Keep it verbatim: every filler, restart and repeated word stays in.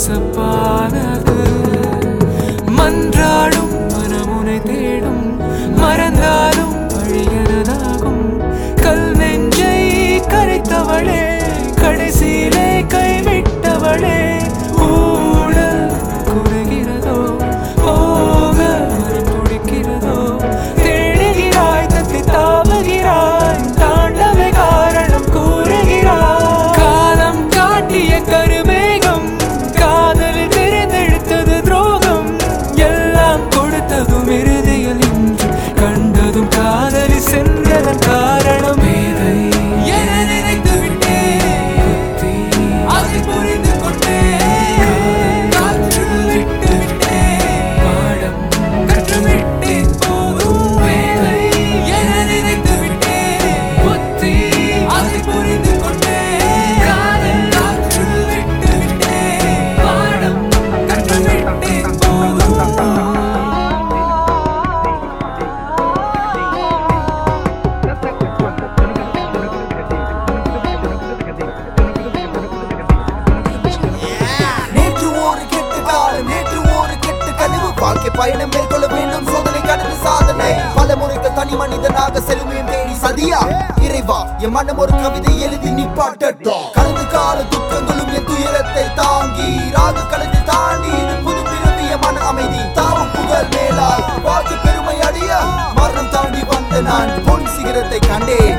கசப்பானது. மன்றாடும் மனமுனை தேடும் மறந்தாலும் வழியனதாகும். கல் நெஞ்சை கரைத்தவளே கடைசியிலே கைவிட்டவளே. ஊடல் குறைகிறதோ போக மனம் துடிக்கிறதோ. தேடுகிறாய் தத்தி தாவுகிறாய் தாண்டவே காரணம் கூறுகிறாய். காலம் காட்டிய கருமேகம் காதலில் தெரிந்தெடுத்தது துரோகம். எல்லாம் கொடுத்ததும் இறுதியில் இன்று கண்டதும் காதலி சென்றதன் காரணம். மேதை என நினைத்து விட்டேன் அதை புரிந்து கொண்டேன். காற்று விட்டு விட்டேன் பாடம் கற்று விட்டேன் போதும். மேதை என நினைத்து விட்டேன் புத்தி அதை புரிந்து கொண்டேன். காதல் காற்று விட்டு விட்டேன் பாடம் கற்று விட்டேன் போதும். நேற்று ஒரு கெட்ட காலம் நேற்று ஒரு கெட்ட கனவு. வாழ்க்கை பயணம் மேற்கொள்ள வேண்டும் சோதனை கடந்து சாதனை. பல முறைக்கு தனி மனிதனாக செல்லுமையும் தேடி சதியா இறைவா என் மனம் ஒரு கவிதை எழுதி நிப்பாட்டட்டும். கடந்த கால துக்கங்களும் என் துயரத்தை தாங்கி ராகு கலந்து தாண்டி இது புது பிறவிய மன அமைதி. தாவும் புகழ் மேலால் வாழ்க்கை பெருமை அடைய மரணம் தாண்டி வந்த நான் பொன் சிகரத்தை கண்டேன்.